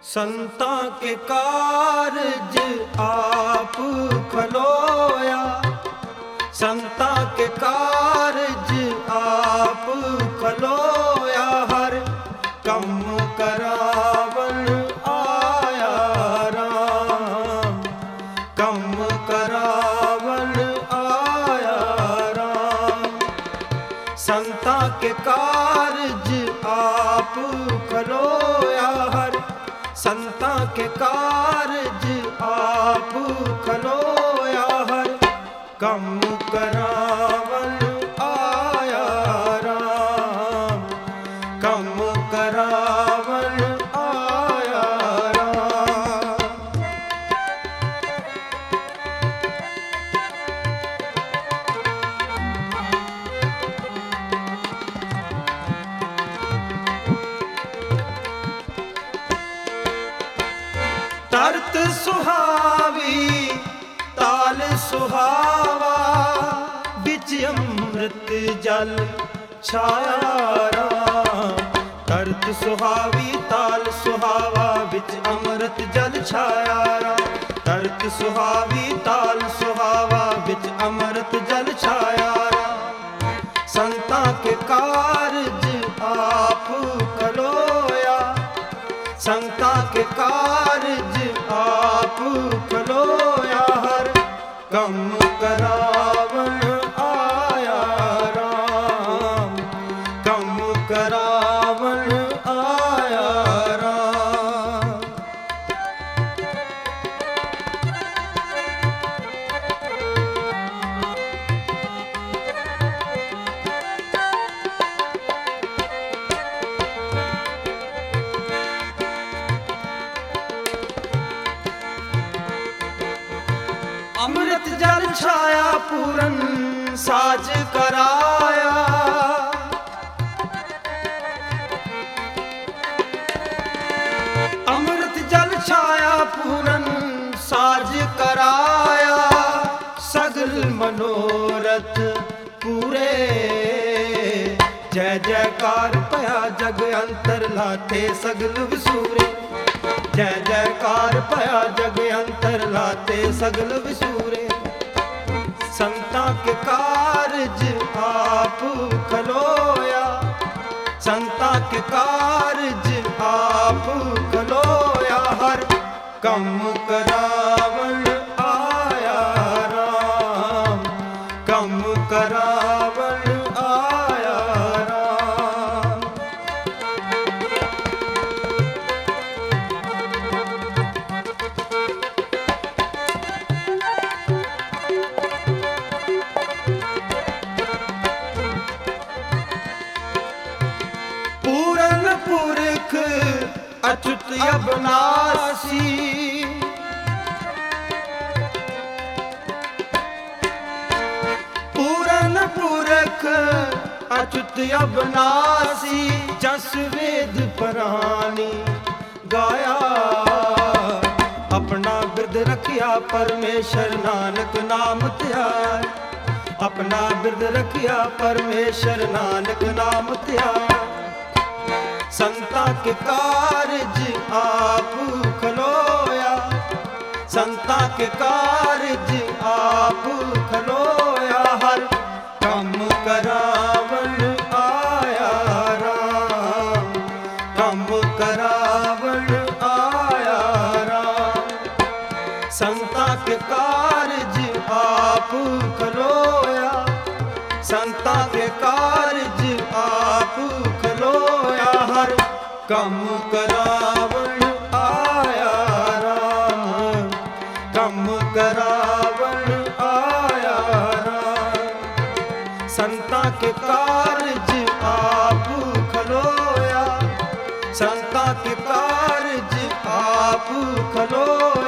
संतां के कारज आप खलोया, संतां के कारज आप खलोया। हर कम करावन आया राम, कम करावन आया राम। संतां के कारज आप खलोया, हर संतां के कारज आप खलोया। हर कम करावन आया राम, कम करावन आया राम। तरत सुहावी ताल सुहावा, बिच अमृत जल छाया राम। तरत सुहावी ताल सुहावा, बिच अमृत जल छाया राम। तरत सुहावी ताल सुहावा, बिच अमृत जल छाया राम। संतां के कारज आप खलोया, संतां के कारज आप खलोया। हर कम करावन आया राम, कम करावन आया राम। अमृत जल छाया पूरन साज कराया, अमृत जल छाया पूरन साज कराया। सगल मनोरथ पूरे, जय जयकार पया जग अंतर लाते सगल विसूरे। जय जयकार पया जग अंतर लाते सगल विसूरे। संतां के कारज आप खलोया, संतां के कारज आप खलोया। हर कम करावन आया राम, कम करावन आया राम। पूरन पुरख अच्युत अविनाशी, पूरन पुरख अच्युत अविनाशी। जस वेद पुरानी गाया, अपना बिरद रखिया परमेश्वर नानक नाम ध्याय। अपना बिरद रखिया परमेश्वर नानक नाम ध्याय। संतां के कारज आप खलोया, संतां के कारज आप खलोया। हर कम करावन आया राम, कम करावन आया राम। संतां के कारज आप खलोया, संतां के कारज आप खलोया। हर कम करावन आया राम, कम करावन आया राम। संतां के कारज आप खलोया, संतां के कारज आप खलोया।